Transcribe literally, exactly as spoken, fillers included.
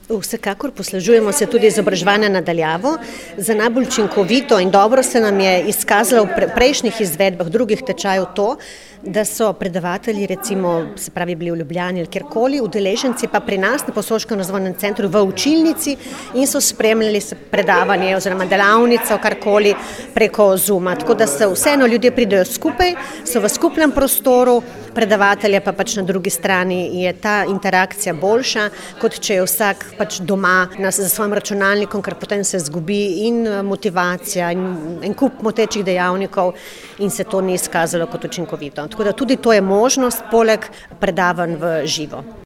Vsekakor poslužujemo se tudi izobraževanja na daljavo. Za najbolj učinkovito in dobro se nam je izkazalo v prejšnjih izvedbah drugih tečajev to, da so predavatelji recimo, se pravi, bili v Ljubljani ali kjerkoli, udeleženci pa pri nas na Posoškem razvojnem centru v učilnici in so spremljali predavanje oziroma delavnico, karkoli preko Zooma. Tako da se vseeno ljudje pridejo skupaj, so v skupnem prostoru, predavatelja pa pač na drugi strani je ta interakcija boljša, kot če je vsak pač doma za svojim računalnikom, ker potem se zgubi in motivacija in en kup motečih dejavnikov in se to ni izkazalo kot učinkovito. Tako da tudi to je možnost poleg predavanj v živo.